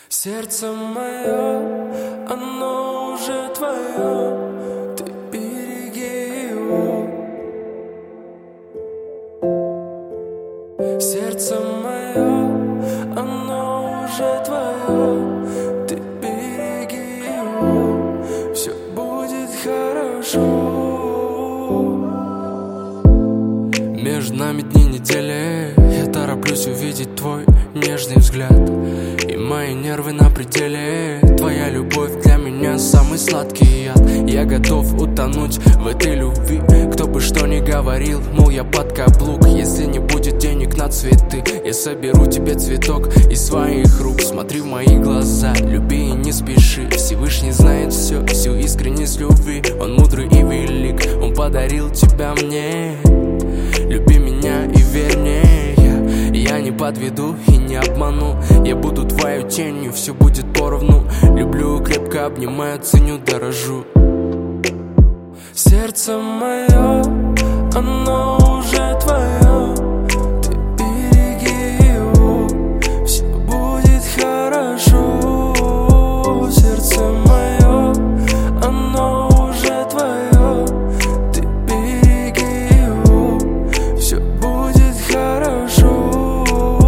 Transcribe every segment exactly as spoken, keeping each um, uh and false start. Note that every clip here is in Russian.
Сердце мое, оно уже твое, ты береги его. Сердце мое, оно уже твое, ты береги его. Все будет хорошо. Между нами дни недели, я тороплюсь увидеть твой нежный взгляд, и мои нервы на пределе. Твоя любовь для меня самый сладкий яд. Я готов утонуть в этой любви. Кто бы что ни говорил, мол, я под каблук. Если не будет денег на цветы, я соберу тебе цветок из своих рук. Смотри в мои глаза, люби и не спеши. Всевышний знает все, всю искренность любви. Он мудрый и велик, он подарил тебя мне. Люби меня и верь мне, я, я не подведу и не обману. Я буду твоей тенью, все будет поровну. Люблю, крепко обнимаю, ценю, дорожу. Сердце мое, оно уже твое, ты береги его, все будет хорошо. Сердце мое, оно уже твое, ты береги его, все будет хорошо.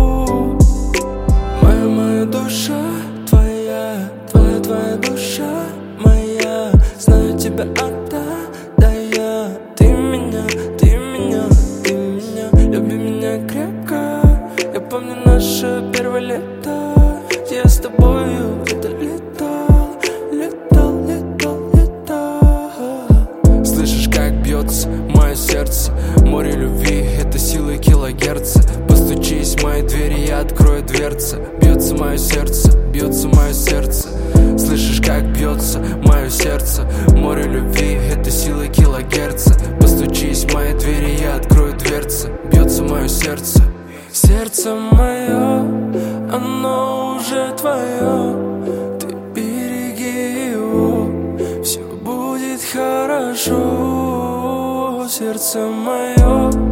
Моя, моя душа, твоя, твоя, твоя душа моя, знаю тебя одна. Ты меня, ты меня, ты меня, люби меня крепко. Я помню наше первое лето, я с тобою где-то летал, летал, летал, летал. Слышишь, как бьется мое сердце, море любви, это силы килогерца. Постучись в мои двери, я открою дверцы. Бьется мое сердце, бьется мое сердце. Слышишь, как бьется мое сердце, море любви, это силы килогерца. Постучись в мои двери, я открою дверцы. Бьется мое сердце. Сердце мое, оно уже твое, ты береги его, все будет хорошо. Сердце мое,